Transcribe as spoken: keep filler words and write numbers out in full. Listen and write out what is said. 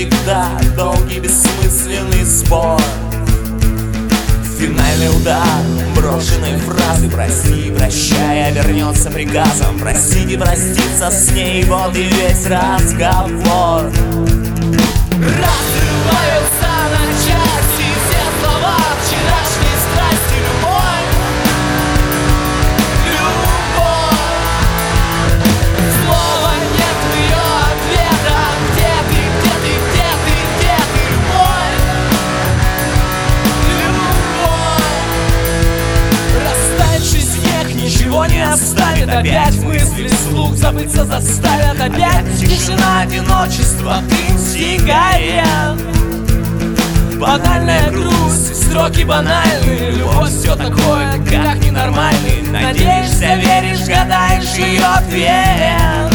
всегда долгий бессмысленный спор. Финальный удар брошенной фразы: прости, прощай, а вернется приказом. Простить и проститься с ней, вот и весь разговор. Разрываются на части все слова вчерашней страсти. Любовь, любовь. Снова нет ее ответа. Где ты, где ты, где ты, где ты, любовь, любовь. Растаявший снег ничего не оставит. Опять мысли вслух забыться заставят. Опять тишина, одиночество, дым сигарет. Банальная грусть, строки банальные. Любовь все такое, как ненормальный. Надеешься, веришь, гадаешь ее ответ.